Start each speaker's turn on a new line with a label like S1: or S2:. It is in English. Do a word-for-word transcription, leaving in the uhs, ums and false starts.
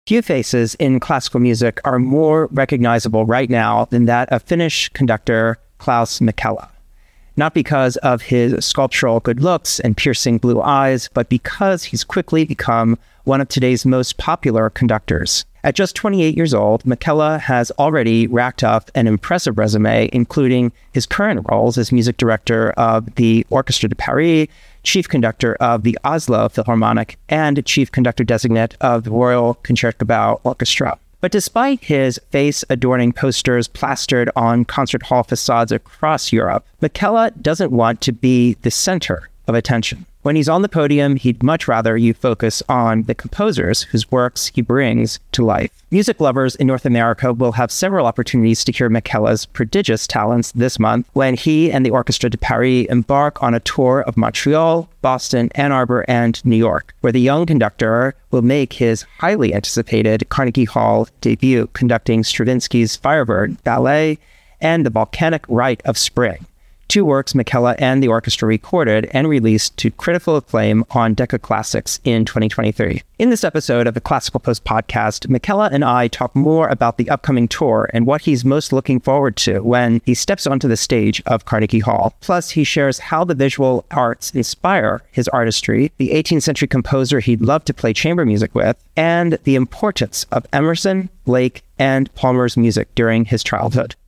S1: Few faces in classical music are more recognizable right now than that of Finnish conductor Klaus Mäkelä. Not because of his sculptural good looks and piercing blue eyes, but because he's quickly become one of today's most popular conductors. At just twenty-eight years old, Mäkelä has already racked up an impressive resume, including his current roles as music director of the Orchestre de Paris, chief conductor of the Oslo Philharmonic, and chief conductor designate of the Royal Concertgebouw Orchestra. But despite his face-adorning posters plastered on concert hall facades across Europe, Mäkelä doesn't want to be the center of attention. When he's on the podium, he'd much rather you focus on the composers whose works he brings to life. Music lovers in North America will have several opportunities to hear Mäkelä's prodigious talents this month when he and the Orchestre de Paris embark on a tour of Montreal, Boston, Ann Arbor, and New York, where the young conductor will make his highly anticipated Carnegie Hall debut conducting Stravinsky's Firebird Ballet and The Volcanic Rite of Spring, two works Mäkelä and the orchestra recorded and released to critical acclaim on Decca Classics in twenty twenty-three. In this episode of the Classical Post podcast, Mäkelä and I talk more about the upcoming tour and what he's most looking forward to when he steps onto the stage of Carnegie Hall. Plus, he shares how the visual arts inspire his artistry, the eighteenth century composer he'd love to play chamber music with, and the importance of Emerson, Blake, and Palmer's music during his childhood.